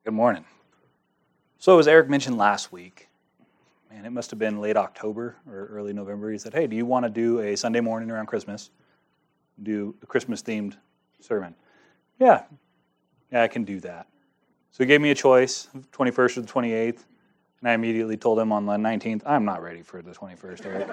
Good morning. So as Eric mentioned last week, man, it must have been late October or early November. He said, hey, do you want to do a Sunday morning around Christmas, do a Christmas-themed sermon? Yeah, I can do that. So he gave me a choice, 21st or the 28th, and I immediately told him on the 19th, I'm not ready for the 21st, Eric.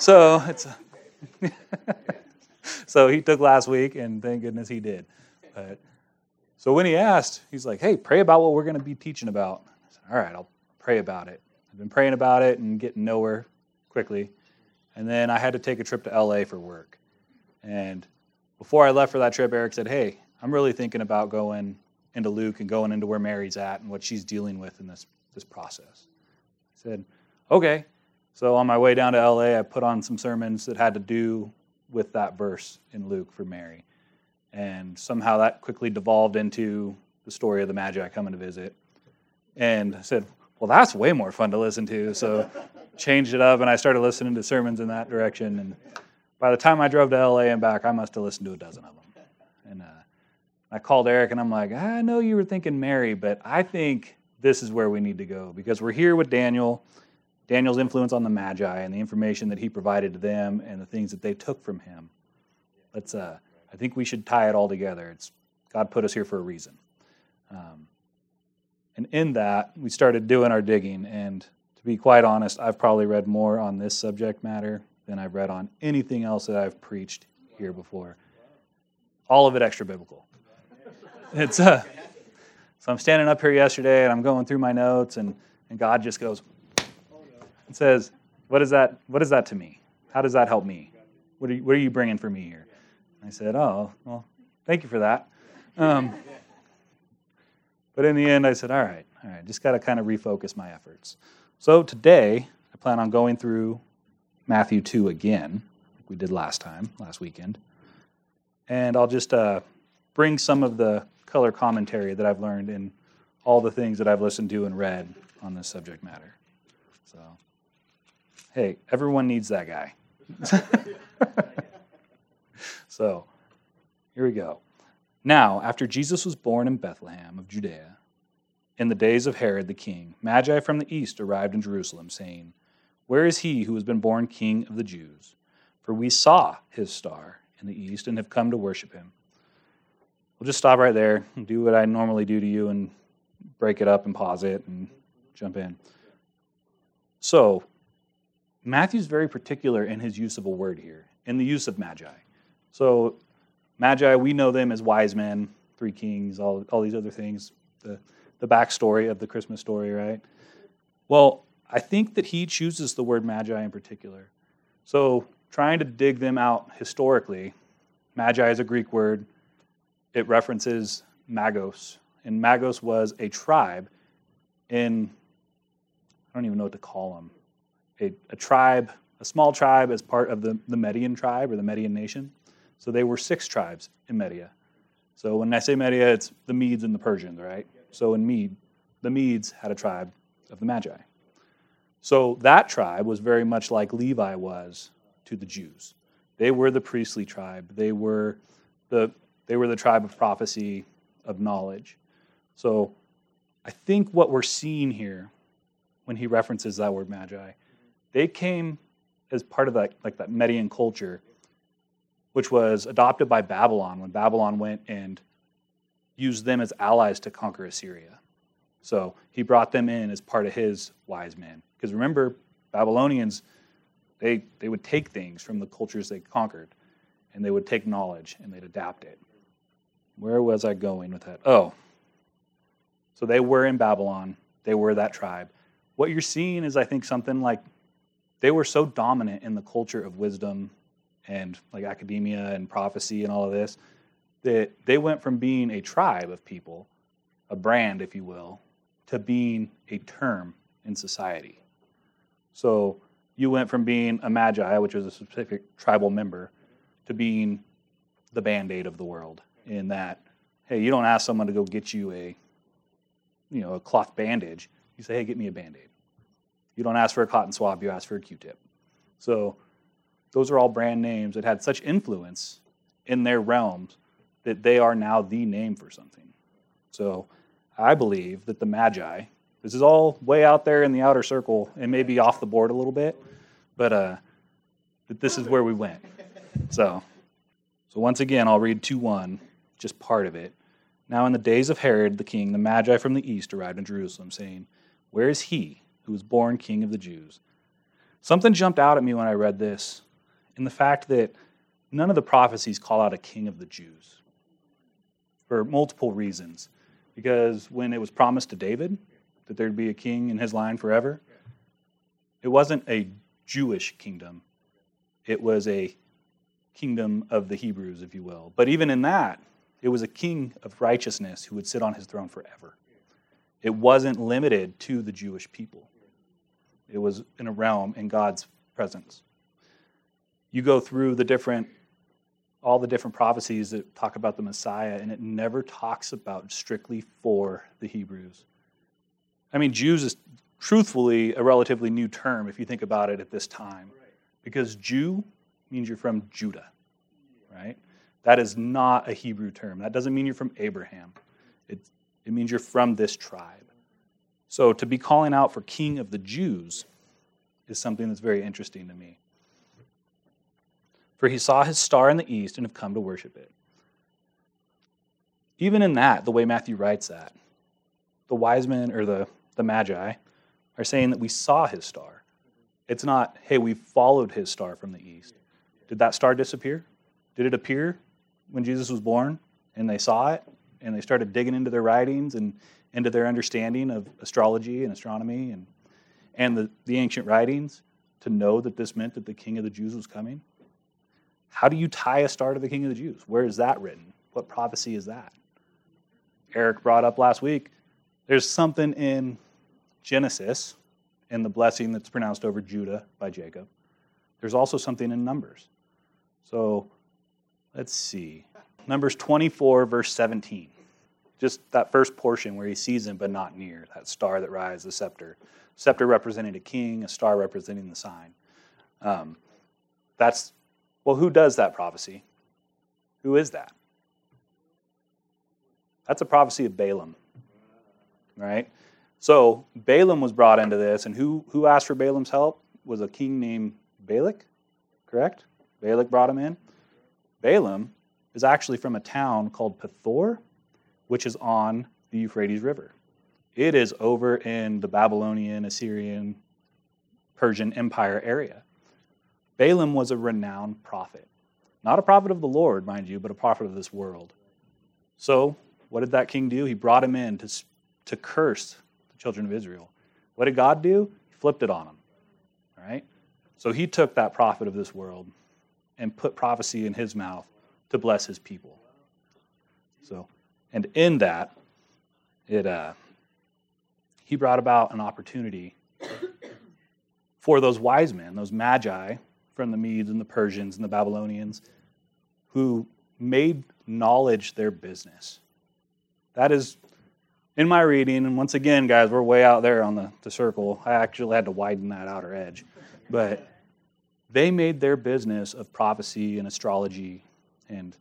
So he took last week, and thank goodness he did. So when he asked, he's like, hey, pray about what we're going to be teaching about. I said, all right, I'll pray about it. I've been praying about it and getting nowhere quickly. And then I had to take a trip to LA for work. And before I left for that trip, Eric said, hey, I'm really thinking about going into Luke and going into where Mary's at and what she's dealing with in this process. I said, okay. So on my way down to LA, I put on some sermons that had to do with that verse in Luke for Mary. And somehow that quickly devolved into the story of the Magi coming to visit. And I said, well, that's way more fun to listen to. So changed it up, and I started listening to sermons in that direction. And by the time I drove to LA and back, I must have listened to a dozen of them. And I called Eric, and I'm like, I know you were thinking Mary, but I think this is where we need to go, because we're here with Daniel's influence on the Magi and the information that he provided to them and the things that they took from him. I think we should tie it all together. God put us here for a reason. And in that, we started doing our digging. And to be quite honest, I've probably read more on this subject matter than I've read on anything else that I've preached here before. All of it extra biblical. So I'm standing up here yesterday, and I'm going through my notes, and God just goes and says, what is that to me? How does that help me? What are you bringing for me here? I said, oh, well, thank you for that. But in the end, I said, all right, just got to kind of refocus my efforts. So today, I plan on going through Matthew 2 again, like we did last weekend. And I'll just bring some of the color commentary that I've learned in all the things that I've listened to and read on this subject matter. So, hey, everyone needs that guy. So, here we go. Now, after Jesus was born in Bethlehem of Judea, in the days of Herod the king, Magi from the east arrived in Jerusalem, saying, where is he who has been born King of the Jews? For we saw his star in the east and have come to worship him. We'll just stop right there and do what I normally do to you and break it up and pause it and jump in. So, Matthew's very particular in his use of a word here, in the use of Magi. So, Magi, we know them as wise men, three kings, all these other things, the backstory of the Christmas story, right? Well, I think that he chooses the word Magi in particular. So, trying to dig them out historically, Magi is a Greek word. It references Magos, and Magos was a tribe in, I don't even know what to call them, a tribe, a small tribe as part of the Median tribe or the Median nation. So they were 6 tribes in Media. So when I say Media, it's the Medes and the Persians, right? So in the Medes had a tribe of the Magi. So that tribe was very much like Levi was to the Jews. They were the priestly tribe. They were the tribe of prophecy, of knowledge. So I think what we're seeing here when he references that word Magi, they came as part of that Median culture, which was adopted by Babylon when Babylon went and used them as allies to conquer Assyria. So he brought them in as part of his wise men. Because remember, Babylonians, they would take things from the cultures they conquered, and they would take knowledge and they'd adapt it. Where was I going with that? Oh, so they were in Babylon. They were that tribe. What you're seeing is, I think, something like they were so dominant in the culture of wisdom and like academia and prophecy and all of this, that they went from being a tribe of people, a brand, if you will, to being a term in society. So you went from being a Magi, which was a specific tribal member, to being the Band-Aid of the world, in that, hey, you don't ask someone to go get you a cloth bandage. You say, hey, get me a Band-Aid. You don't ask for a cotton swab, you ask for a Q-tip. So those are all brand names that had such influence in their realms that they are now the name for something. So I believe that the Magi, this is all way out there in the outer circle and maybe off the board a little bit, but that this is where we went. So once again, I'll read 2:1, just part of it. Now in the days of Herod the king, the Magi from the east arrived in Jerusalem, saying, "Where is he who was born king of the Jews?" Something jumped out at me when I read this, in the fact that none of the prophecies call out a king of the Jews for multiple reasons. Because when it was promised to David that there'd be a king in his line forever, it wasn't a Jewish kingdom. It was a kingdom of the Hebrews, if you will. But even in that, it was a king of righteousness who would sit on his throne forever. It wasn't limited to the Jewish people. It was in a realm in God's presence. You go through all the different prophecies that talk about the Messiah, and it never talks about strictly for the Hebrews. I mean, Jews is truthfully a relatively new term if you think about it at this time, because Jew means you're from Judah, right? That is not a Hebrew term. That doesn't mean you're from Abraham. It means you're from this tribe. So to be calling out for King of the Jews is something that's very interesting to me. For he saw his star in the east and have come to worship it. Even in that, the way Matthew writes that, the wise men or the Magi are saying that we saw his star. It's not, hey, we followed his star from the east. Did that star disappear? Did it appear when Jesus was born and they saw it and they started digging into their writings and into their understanding of astrology and astronomy and the ancient writings to know that this meant that the King of the Jews was coming? How do you tie a star to the King of the Jews? Where is that written? What prophecy is that? Eric brought up last week, there's something in Genesis and the blessing that's pronounced over Judah by Jacob. There's also something in Numbers. So let's see. Numbers 24, verse 17. Just that first portion where he sees him but not near, that star that rises, the scepter. Scepter representing a king, a star representing the sign. Who does that prophecy? Who is that? That's a prophecy of Balaam, right? So Balaam was brought into this, and who asked for Balaam's help? Was a king named Balak, correct? Balak brought him in. Balaam is actually from a town called Pethor, which is on the Euphrates River. It is over in the Babylonian, Assyrian, Persian Empire area. Balaam was a renowned prophet. Not a prophet of the Lord, mind you, but a prophet of this world. So, what did that king do? He brought him in to curse the children of Israel. What did God do? He flipped it on him. All right? So he took that prophet of this world and put prophecy in his mouth to bless his people. And in that, he brought about an opportunity for those wise men, those magi from the Medes and the Persians and the Babylonians, who made knowledge their business. That is, in my reading, and once again, guys, we're way out there on the circle. I actually had to widen that outer edge. But they made their business of prophecy and astrology and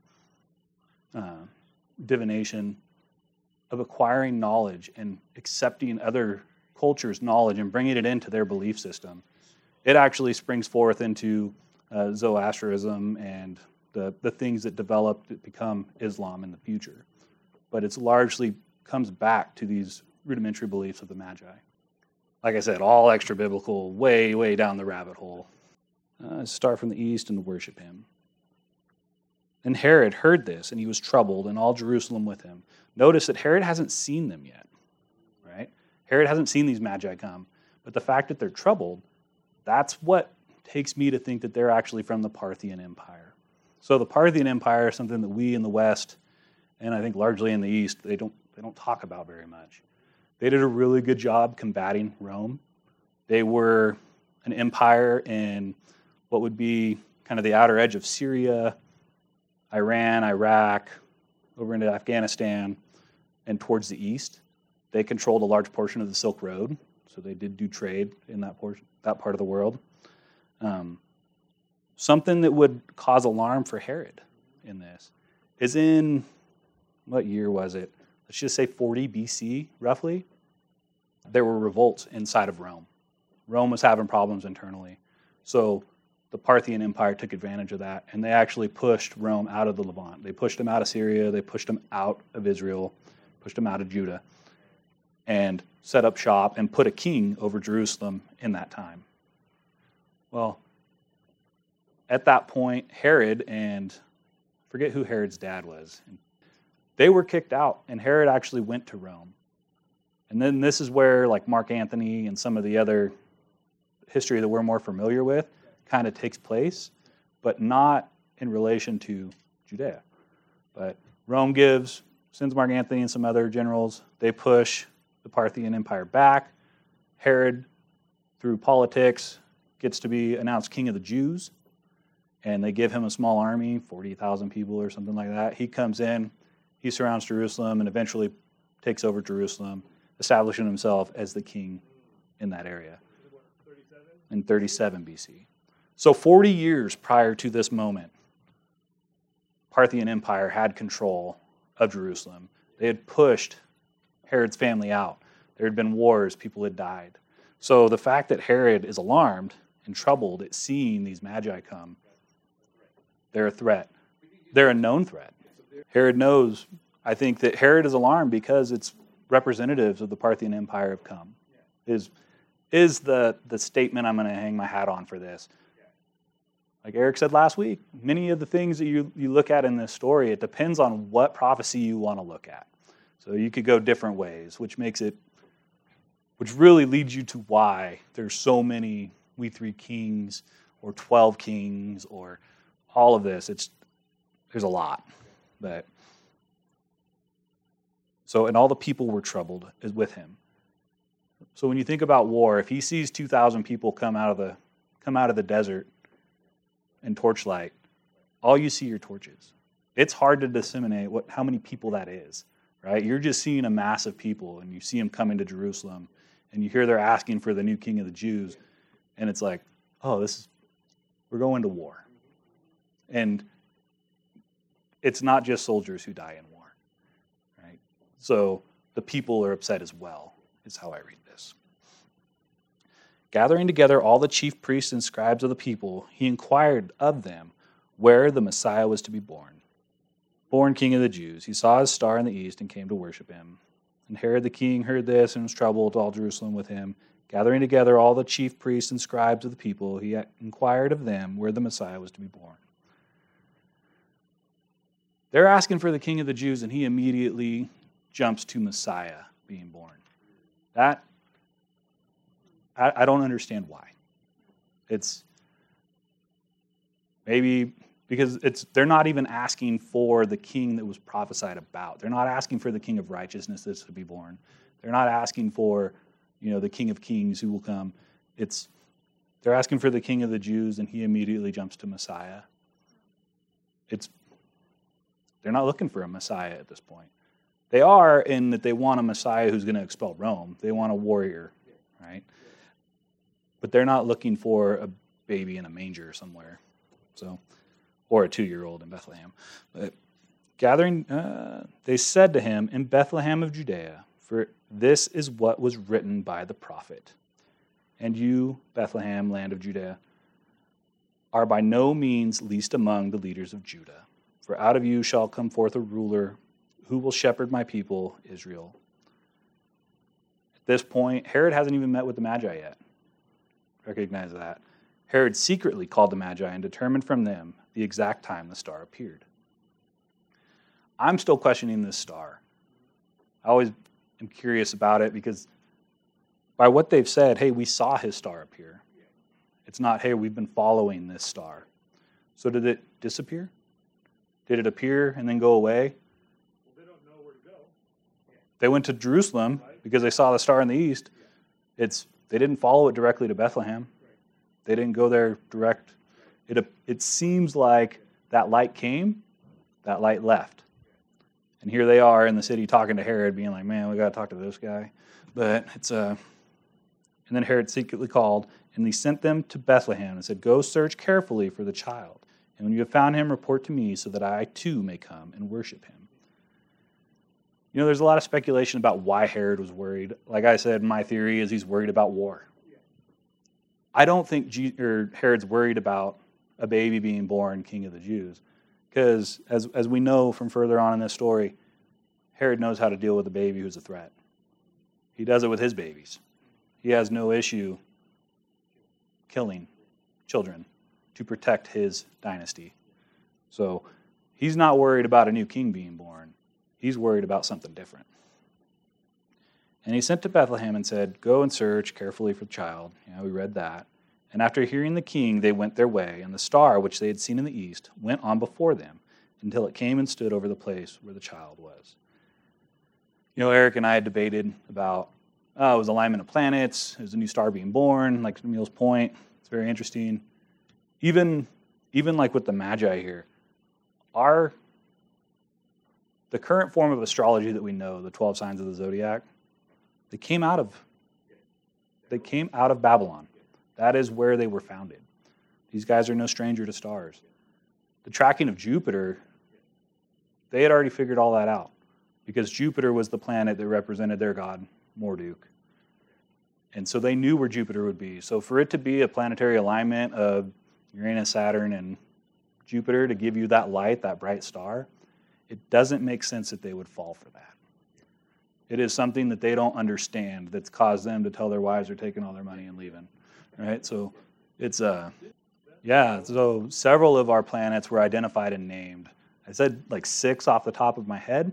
divination, of acquiring knowledge and accepting other cultures' knowledge and bringing it into their belief system. It actually springs forth into Zoroastrianism and the things that develop that become Islam in the future. But it's largely comes back to these rudimentary beliefs of the Magi. Like I said, all extra biblical, way, way down the rabbit hole. Start from the east and worship him. And Herod heard this, and he was troubled, and all Jerusalem with him. Notice that Herod hasn't seen them yet, right? Herod hasn't seen these Magi come. But the fact that they're troubled, that's what takes me to think that they're actually from the Parthian Empire. So the Parthian Empire is something that we in the West, and I think largely in the East, they don't talk about very much. They did a really good job combating Rome. They were an empire in what would be kind of the outer edge of Syria, Iran, Iraq, over into Afghanistan, and towards the east. They controlled a large portion of the Silk Road, so they did do trade in that part of the world. Something that would cause alarm for Herod in this is in, what year was it? let's just say 40 BC, roughly, there were revolts inside of Rome. Rome was having problems internally. So the Parthian Empire took advantage of that, and they actually pushed Rome out of the Levant. They pushed them out of Syria, they pushed them out of Israel, pushed them out of Judah, and set up shop and put a king over Jerusalem in that time. Well, at that point, Herod and forget who Herod's dad was. They were kicked out, and Herod actually went to Rome. And then this is where like Mark Antony and some of the other history that we're more familiar with kind of takes place, but not in relation to Judea. But Rome sends Mark Antony and some other generals. They push the Parthian Empire back. Herod, through politics, gets to be announced king of the Jews, and they give him a small army, 40,000 people or something like that. He comes in, he surrounds Jerusalem, and eventually takes over Jerusalem, establishing himself as the king in that area. In 37 BC. So 40 years prior to this moment, Parthian Empire had control of Jerusalem. They had pushed Herod's family out. There had been wars, people had died. So the fact that Herod is alarmed and troubled at seeing these magi come, they're a threat. They're a known threat. Herod knows, I think that Herod is alarmed because it's representatives of the Parthian Empire have come. Is the statement I'm going to hang my hat on for this. Like Eric said last week, many of the things that you look at in this story, it depends on what prophecy you want to look at. So you could go different ways, which really leads you to why there's so many we 3 kings or 12 kings or all of this. There's a lot. And all the people were troubled with him. So when you think about war, if he sees 2,000 people come out of the desert in torchlight, all you see are torches. It's hard to disseminate how many people that is, right? You're just seeing a mass of people, and you see them coming to Jerusalem, and you hear they're asking for the new king of the Jews, and it's like, oh, we're going to war. And it's not just soldiers who die in war, right? So the people are upset as well, is how I read this. Gathering together all the chief priests and scribes of the people, he inquired of them where the Messiah was to be born. Born king of the Jews, he saw his star in the east and came to worship him. And Herod the king heard this and was troubled, all Jerusalem with him. Gathering together all the chief priests and scribes of the people, he inquired of them where the Messiah was to be born. They're asking for the king of the Jews, and he immediately jumps to Messiah being born. That, I don't understand why. It's maybe because they're not even asking for the king that was prophesied about. They're not asking for the king of righteousness that's to be born. They're not asking for, the king of kings who will come. They're asking for the king of the Jews, and he immediately jumps to Messiah. They're not looking for a Messiah at this point. They are in that they want a Messiah who's going to expel Rome. They want a warrior, right? But they're not looking for a baby in a manger somewhere, or a 2-year-old in Bethlehem. But gathering, they said to him, in Bethlehem of Judea, for this is what was written by the prophet. And you, Bethlehem, land of Judea, are by no means least among the leaders of Judah. For out of you shall come forth a ruler who will shepherd my people, Israel. At this point, Herod hasn't even met with the Magi yet. Recognize that. Herod secretly called the Magi and determined from them the exact time the star appeared. I'm still questioning this star. I always am curious about it because by what they've said, hey, we saw his star appear. It's not, hey, we've been following this star. So did it disappear? Did it appear and then go away? Well, they don't know where to go. They went to Jerusalem because they saw the star in the east. They didn't follow it directly to Bethlehem. They didn't go there direct. It seems like that light came, that light left. And here they are in the city talking to Herod, being like, man, we got to talk to this guy. But and then Herod secretly called, and he sent them to Bethlehem and said, go search carefully for the child. And when you have found him, report to me so that I too may come and worship him. There's a lot of speculation about why Herod was worried. Like I said, my theory is he's worried about war. I don't think Herod's worried about a baby being born king of the Jews, because as we know from further on in this story, Herod knows how to deal with a baby who's a threat. He does it with his babies. He has no issue killing children to protect his dynasty. So he's not worried about a new king being born. He's worried about something different. And he sent to Bethlehem and said, "Go and search carefully for the child." We read that. And after hearing the king, they went their way, and the star which they had seen in the east went on before them until it came and stood over the place where the child was. Eric and I had debated about, it was alignment of planets, it was a new star being born, like Emil's point. It's very interesting. Even like with the Magi here, the current form of astrology that we know, the 12 signs of the zodiac, they came out of Babylon. That is where they were founded. These guys are no stranger to stars. The tracking of Jupiter, they had already figured all that out, because Jupiter was the planet that represented their god, Marduk. And so they knew where Jupiter would be. So for it to be a planetary alignment of Uranus, Saturn, and Jupiter to give you that light, that bright star, it doesn't make sense that they would fall for that. It is something that they don't understand that's caused them to tell their wives they're taking all their money and leaving. Right? So it's so several of our planets were identified and named. I said like 6 off the top of my head.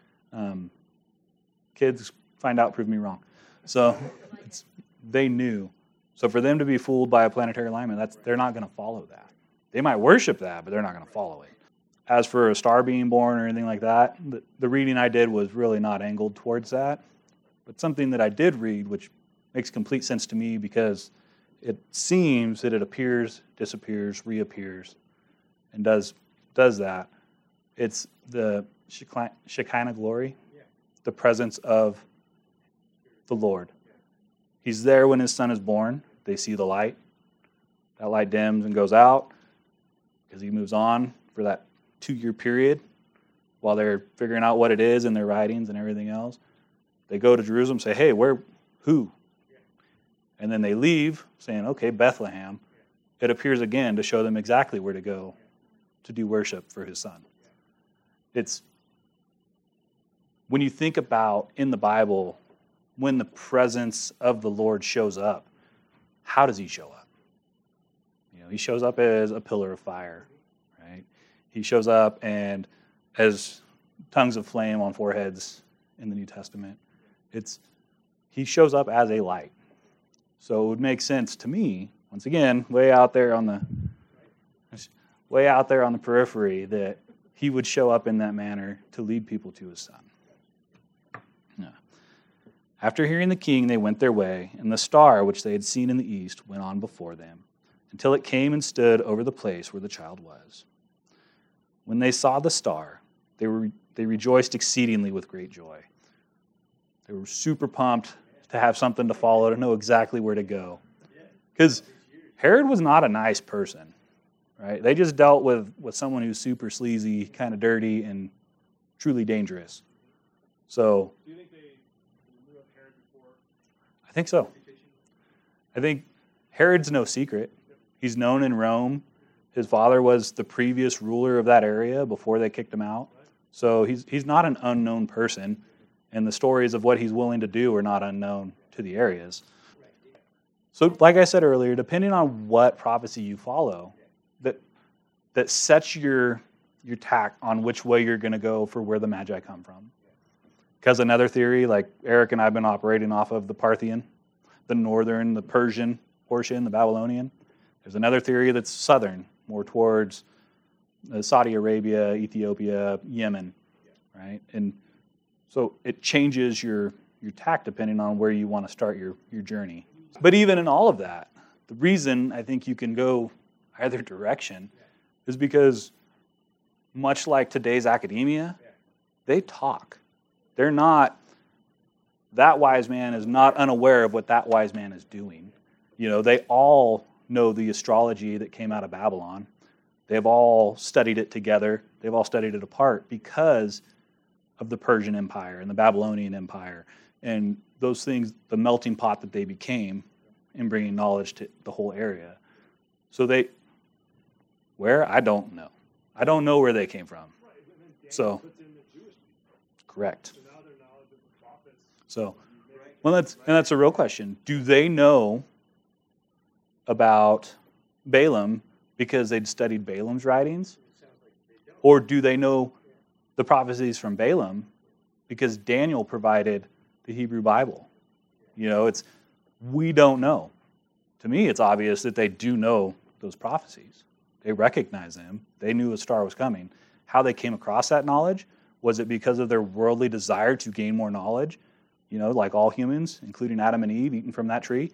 Kids find out, prove me wrong. So they knew. So for them to be fooled by a planetary alignment, they're not going to follow that. They might worship that, but they're not going to follow it. As for a star being born or anything like that, the reading I did was really not angled towards that. But something that I did read, which makes complete sense to me, because it seems that it appears, disappears, reappears, and does that. It's the Shekinah glory, the presence of the Lord. He's there when his son is born. They see the light. That light dims and goes out because he moves on for that 2-year period while they're figuring out what it is in their writings and everything else. They go to Jerusalem, say, "Hey, who?" And then they leave saying, "Okay, Bethlehem." It appears again to show them exactly where to go to do worship for his son. It's when you think about in the Bible, when the presence of the Lord shows up, how does he show up? He shows up as a pillar of fire, right? He shows up and as tongues of flame on foreheads in the New Testament. He shows up as a light. So it would make sense to me, once again, way out there on the periphery, that he would show up in that manner to lead people to his son. Yeah. After hearing the king, they went their way, and the star which they had seen in the east went on before them, until it came and stood over the place where the child was. When they saw the star, they rejoiced exceedingly with great joy. They were super pumped to have something to follow, to know exactly where to go. Because Herod was not a nice person, right? They just dealt with someone who's super sleazy, kind of dirty, and truly dangerous. So, Do you think they knew of Herod before? I think so. I think Herod's no secret. He's known in Rome. His father was the previous ruler of that area before they kicked him out. So he's not an unknown person. And the stories of what he's willing to do are not unknown to the areas. So like I said earlier, depending on what prophecy you follow, that sets your tack on which way you're going to go for where the Magi come from. Because another theory, like Eric and I have been operating off of the Parthian, the northern, the Persian portion, the Babylonian. There's another theory that's southern, more towards Saudi Arabia, Ethiopia, Yemen, right? And so it changes your tack depending on where you want to start your journey. But even in all of that, the reason I think you can go either direction is because, much like today's academia, they talk. They're not, that wise man is not unaware of what that wise man is doing. They all know the astrology that came out of Babylon. They've all studied it together. They've all studied it apart because of the Persian Empire and the Babylonian Empire and those things, the melting pot that they became in bringing knowledge to the whole area. So where? I don't know. I don't know where they came from. Right, but then Daniel So, puts in the Jewish people. correct. So now their knowledge of the prophets. So, well, that's a real question. Do they know about Balaam because they'd studied Balaam's writings? Or do they know the prophecies from Balaam because Daniel provided the Hebrew Bible? We don't know. To me, it's obvious that they do know those prophecies. They recognize them. They knew a star was coming. How they came across that knowledge, was it because of their worldly desire to gain more knowledge? Like all humans, including Adam and Eve, eating from that tree.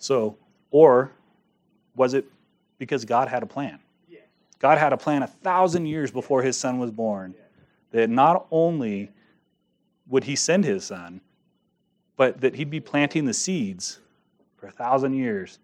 Or was it because God had a plan? God had a plan 1,000 years before his son was born, that not only would he send his son, but that he'd be planting the seeds for 1,000 years.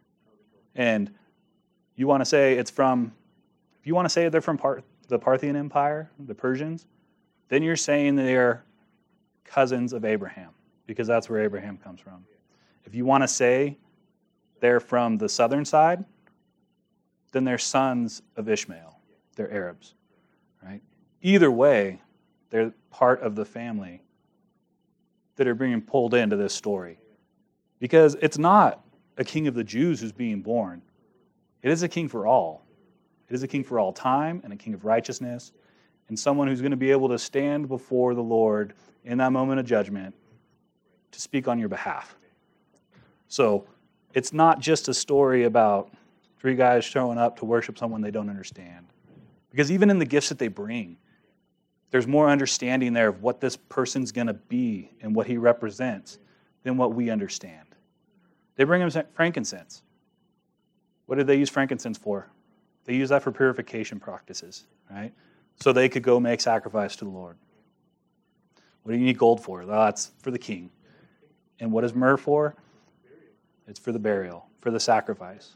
And you want to say if you want to say they're from the Parthian Empire, the Persians, then you're saying they're cousins of Abraham, because that's where Abraham comes from. If you want to say they're from the southern side, then they're sons of Ishmael. They're Arabs, right? Either way, they're part of the family that are being pulled into this story. Because it's not a king of the Jews who's being born. It is a king for all. It is a king for all time and a king of righteousness and someone who's going to be able to stand before the Lord in that moment of judgment to speak on your behalf. So it's not just a story about 3 guys showing up to worship someone they don't understand. Because even in the gifts that they bring, there's more understanding there of what this person's going to be and what he represents than what we understand. They bring him frankincense. What did they use frankincense for? They use that for purification practices, right? So they could go make sacrifice to the Lord. What do you need gold for? Well, that's for the king. And what is myrrh for? It's for the burial, for the sacrifice.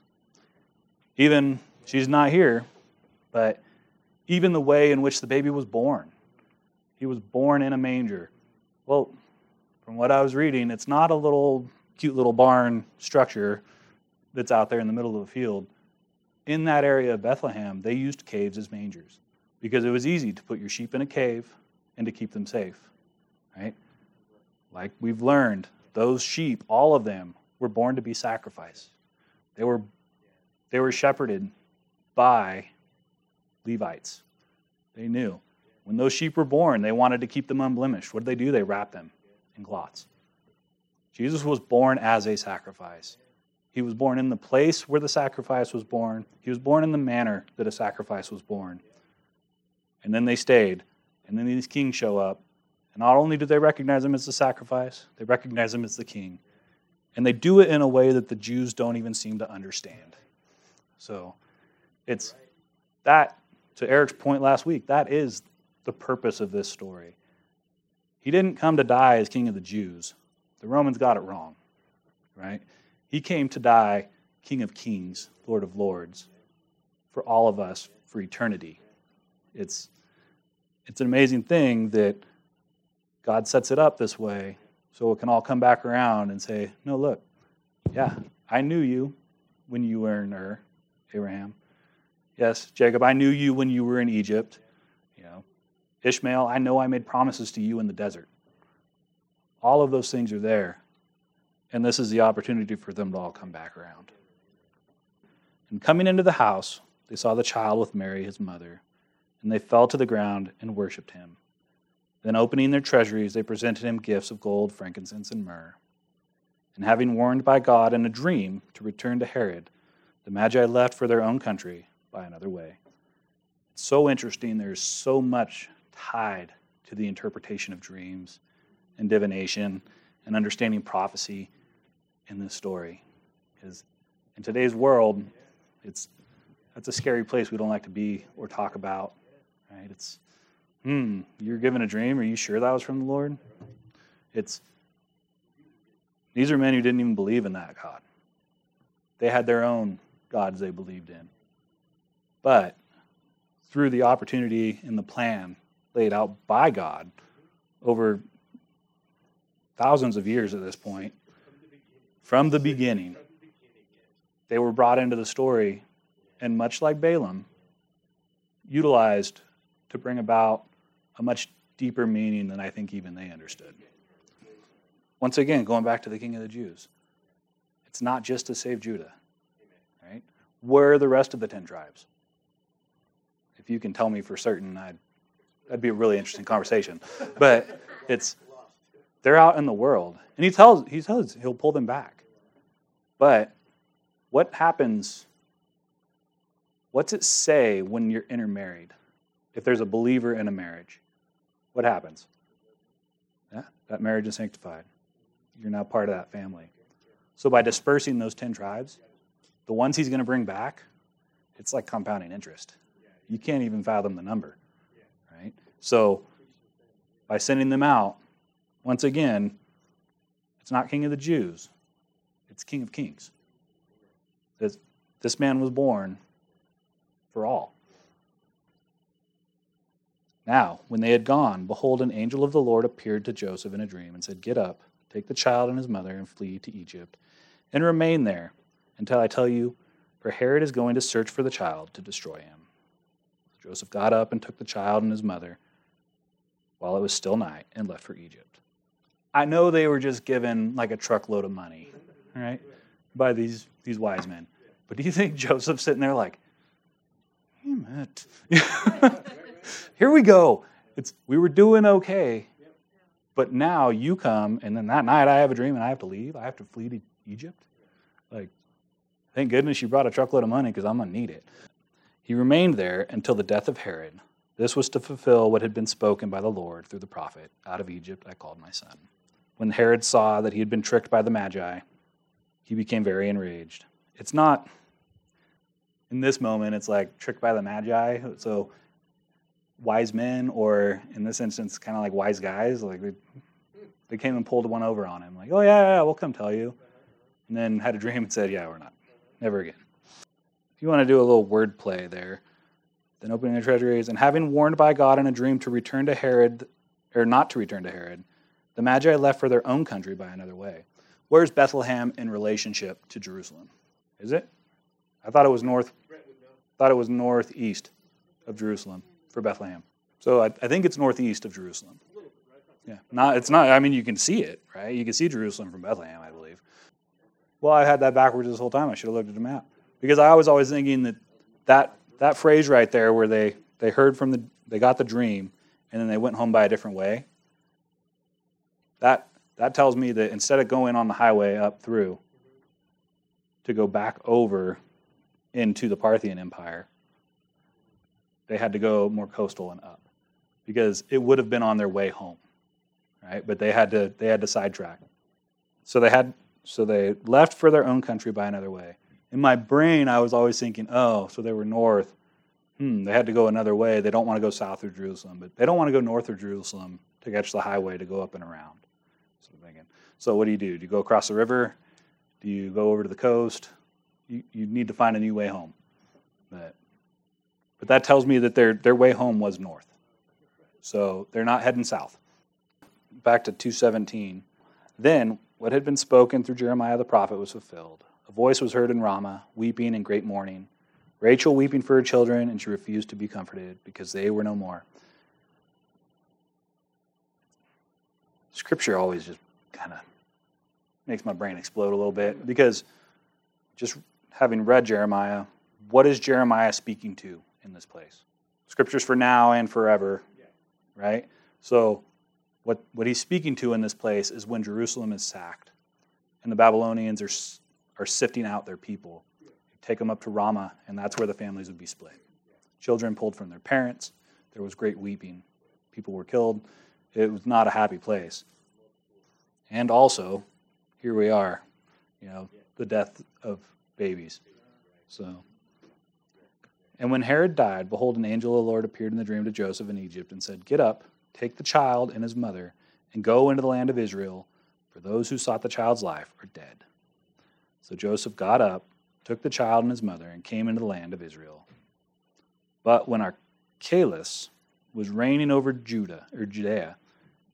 Even, she's not here, but even the way in which the baby was born. He was born in a manger. Well, from what I was reading, it's not a cute little barn structure that's out there in the middle of the field. In that area of Bethlehem, they used caves as mangers because it was easy to put your sheep in a cave and to keep them safe, right? Like we've learned, those sheep, all of them, were born to be sacrificed. They were shepherded by Levites. They knew. When those sheep were born, they wanted to keep them unblemished. What did they do? They wrapped them in cloths. Jesus was born as a sacrifice. He was born in the place where the sacrifice was born. He was born in the manner that a sacrifice was born. And then they stayed. And then these kings show up. And not only do they recognize him as the sacrifice, they recognize him as the king. And they do it in a way that the Jews don't even seem to understand. So it's that, to Eric's point last week, that is the purpose of this story. He didn't come to die as king of the Jews. The Romans got it wrong, right? He came to die King of Kings, Lord of Lords, for all of us, for eternity. It's an amazing thing that God sets it up this way so it can all come back around and say, no, look, yeah, I knew you when you were in Ur, Abraham. Yes, Jacob, I knew you when you were in Egypt. Ishmael, I know I made promises to you in the desert. All of those things are there. And this is the opportunity for them to all come back around. And coming into the house, they saw the child with Mary, his mother, and they fell to the ground and worshipped him. Then opening their treasuries, they presented him gifts of gold, frankincense, and myrrh. And having warned by God in a dream to return to Herod, the Magi left for their own country by another way. It's so interesting. There's so much tied to the interpretation of dreams and divination and understanding prophecy in this story. Because in today's world, that's a scary place we don't like to be or talk about. Right? It's, you're given a dream. Are you sure that was from the Lord? These are men who didn't even believe in that God. They had their own gods they believed in. But through the opportunity and the plan laid out by God, over thousands of years at this point. From the beginning. They were brought into the story, and much like Balaam, utilized to bring about a much deeper meaning than I think even they understood. Once again, going back to the King of the Jews, it's not just to save Judah, right? Where are the rest of the 10 tribes? If you can tell me for certain, that'd be a really interesting conversation. But they're out in the world, and he tells he'll pull them back. But what happens? What's it say when you're intermarried? If there's a believer in a marriage, what happens? Yeah, that marriage is sanctified. You're now part of that family. So by dispersing those 10 tribes, the ones he's going to bring back, it's like compounding interest. You can't even fathom the number, right? So by sending them out, once again, it's not King of the Jews. It's King of Kings. This man was born for all. Now, when they had gone, behold, an angel of the Lord appeared to Joseph in a dream and said, "Get up, take the child and his mother, and flee to Egypt, and remain there until I tell you, for Herod is going to search for the child to destroy him." So Joseph got up and took the child and his mother while it was still night and left for Egypt. I know they were just given like a truckload of money, right, by these wise men. But do you think Joseph's sitting there like, damn it. Here we go. We were doing okay, but now you come, and then that night I have a dream and I have to leave. I have to flee to Egypt. Like, thank goodness you brought a truckload of money because I'm going to need it. He remained there until the death of Herod. This was to fulfill what had been spoken by the Lord through the prophet, "Out of Egypt I called my son." When Herod saw that he had been tricked by the Magi, he became very enraged. It's not, in this moment, it's like tricked by the Magi. So wise men, or in this instance, kind of like wise guys, like they came and pulled one over on him. Like, "Oh, yeah, we'll come tell you." And then had a dream and said, "Yeah, we're not. Never again." If you want to do a little word play there, then opening their treasuries, and having warned by God in a dream to return to Herod, or not to return to Herod, the Magi left for their own country by another way. Where's Bethlehem in relationship to Jerusalem? Is it? I thought it was northeast of Jerusalem for Bethlehem. So I think it's northeast of Jerusalem. Yeah, it's not. I mean, you can see it, right? You can see Jerusalem from Bethlehem, I believe. Well, I had that backwards this whole time. I should have looked at the map, because I was always thinking that phrase right there, where they got the dream, and then they went home by a different way. That tells me that instead of going on the highway up through to go back over into the Parthian Empire, they had to go more coastal and up, because it would have been on their way home, right? But they had to sidetrack. So they left for their own country by another way. In my brain, I was always thinking, oh, so they were north. They had to go another way. They don't want to go south through Jerusalem, but they don't want to go north of Jerusalem to catch the highway to go up and around. So what do? Do you go across the river? Do you go over to the coast? You need to find a new way home. But that tells me that their way home was north. So they're not heading south. Back to 2:17. Then what had been spoken through Jeremiah the prophet was fulfilled. A voice was heard in Ramah, weeping in great mourning. Rachel weeping for her children, and she refused to be comforted because they were no more. Scripture always just kind of makes my brain explode a little bit, because just having read Jeremiah, what is Jeremiah speaking to in this place? Scripture's for now and forever, right? So what he's speaking to in this place is when Jerusalem is sacked and the Babylonians are sifting out their people. Take them up to Ramah, and that's where the families would be split. Children pulled from their parents. There was great weeping. People were killed. It was not a happy place. And also, here we are, the death of babies. So, and when Herod died, behold, an angel of the Lord appeared in the dream to Joseph in Egypt and said, "Get up, take the child and his mother, and go into the land of Israel, for those who sought the child's life are dead." So Joseph got up, took the child and his mother, and came into the land of Israel. But when Archelaus was reigning over Judea,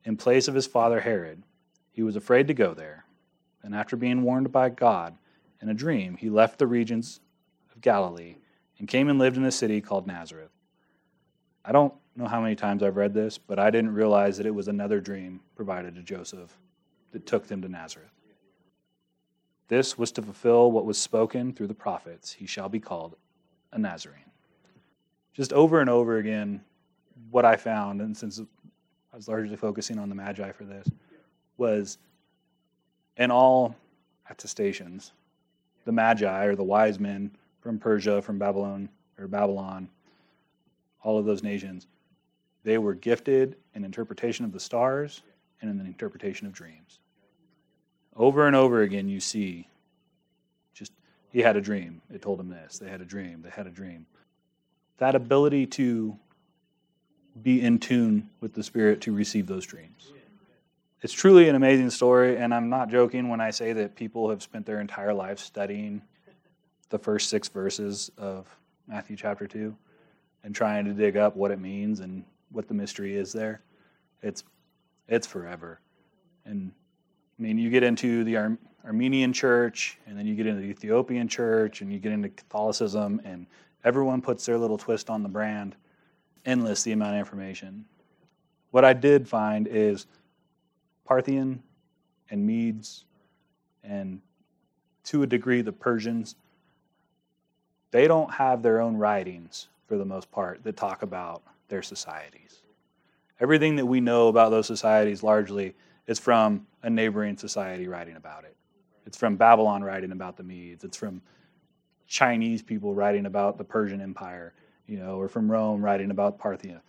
in place of his father Herod. He was afraid to go there. And after being warned by God in a dream, he left the regions of Galilee and came and lived in a city called Nazareth. I don't know how many times I've read this, but I didn't realize that it was another dream provided to Joseph that took them to Nazareth. This was to fulfill what was spoken through the prophets. He shall be called a Nazarene. Just over and over again, what I found, and since I was largely focusing on the Magi for this, was in all attestations, the Magi, or the wise men from Persia, from Babylon, all of those nations, they were gifted in interpretation of the stars and in the interpretation of dreams. Over and over again, you see, just, he had a dream. It told him this. They had a dream. They had a dream. That ability to be in tune with the Spirit to receive those dreams. It's truly an amazing story, and I'm not joking when I say that people have spent their entire life studying the first 6 verses of Matthew chapter 2 and trying to dig up what it means and what the mystery is there. It's forever. And I mean, you get into the Armenian church, and then you get into the Ethiopian church, and you get into Catholicism, and everyone puts their little twist on the brand. Endless the amount of information. What I did find is Parthian and Medes, and to a degree the Persians, they don't have their own writings for the most part that talk about their societies. Everything that we know about those societies largely is from a neighboring society writing about it. It's from Babylon writing about the Medes. It's from Chinese people writing about the Persian Empire, or from Rome writing about Parthia.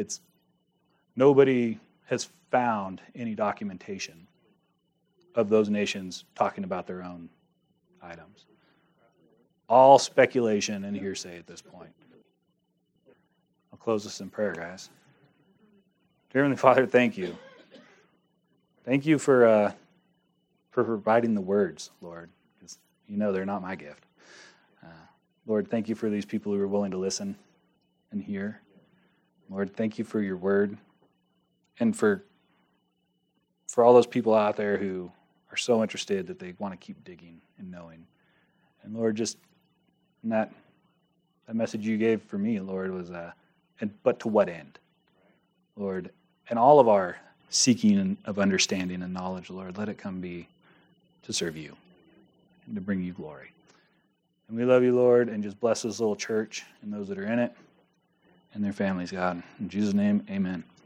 Nobody has found any documentation of those nations talking about their own items. All speculation and hearsay at this point. I'll close this in prayer, guys. Dear Heavenly Father, thank you. Thank you for providing the words, Lord, because they're not my gift. Lord, thank you for these people who are willing to listen and hear. Lord, thank you for your word, and for all those people out there who are so interested that they want to keep digging and knowing. And Lord, just that message you gave for me, Lord, was but to what end? Lord, and all of our seeking of understanding and knowledge, Lord, let it come be to serve you and to bring you glory. And we love you, Lord, and just bless this little church and those that are in it and their families, God. In Jesus' name, amen.